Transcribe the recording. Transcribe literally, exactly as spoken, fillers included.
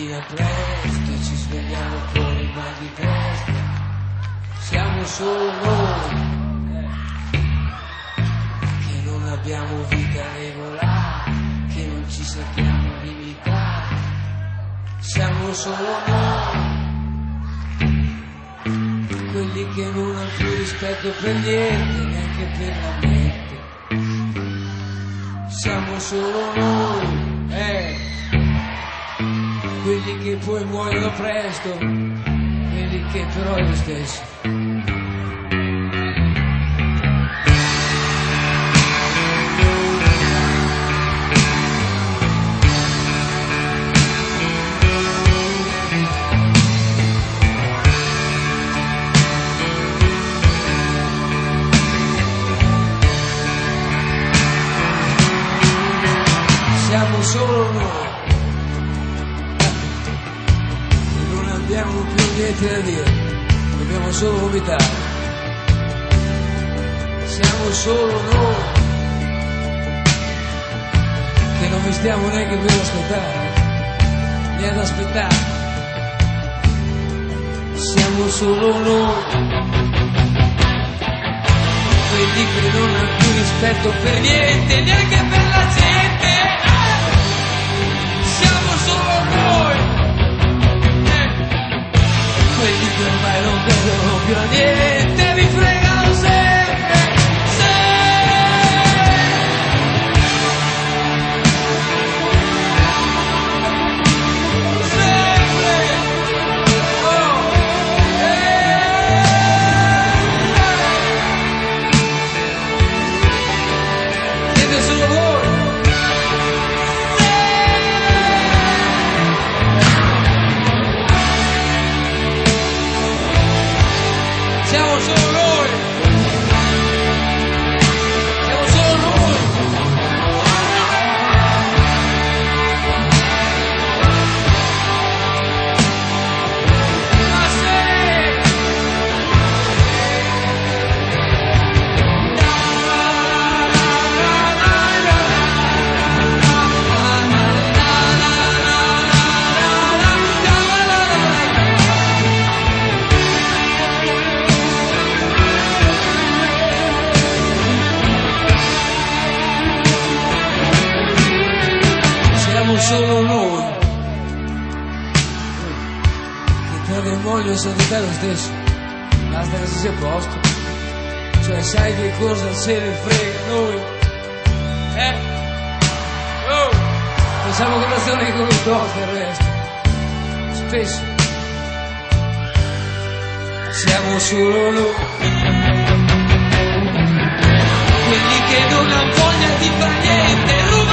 mattina presto e ci svegliamo con il mal di testa. Siamo solo noi che non abbiamo vita regolare, che non ci sappiamo limitare. Siamo solo noi quelli che non hanno più rispetto per niente, neanche per la mente. Siamo solo noi, eh, quelli che poi muoiono presto, quelli che però è lo stesso. Siamo solo noi che non abbiamo più niente da dire, dobbiamo solo vomitare. Siamo solo noi che non vi stiamo neanche più ad ascoltare, né ad aspettare. Siamo solo noi quelli che non hanno più rispetto per niente, neanche per la gente. Quelli che ormai non vedono più a niente, mi fregano sempre, sempre, oh, eh. Siete solo voi. Siamo solo noi, siamo solo noi. Ma se solo noi che tra demonio e santità è lo stesso, basta che si sia a posto. Cioè sai che cosa se ne frega noi, eh? Oh, facciamo relazioni con i tosti del resto, spesso siamo solo noi quelli che non hanno voglia di fare niente.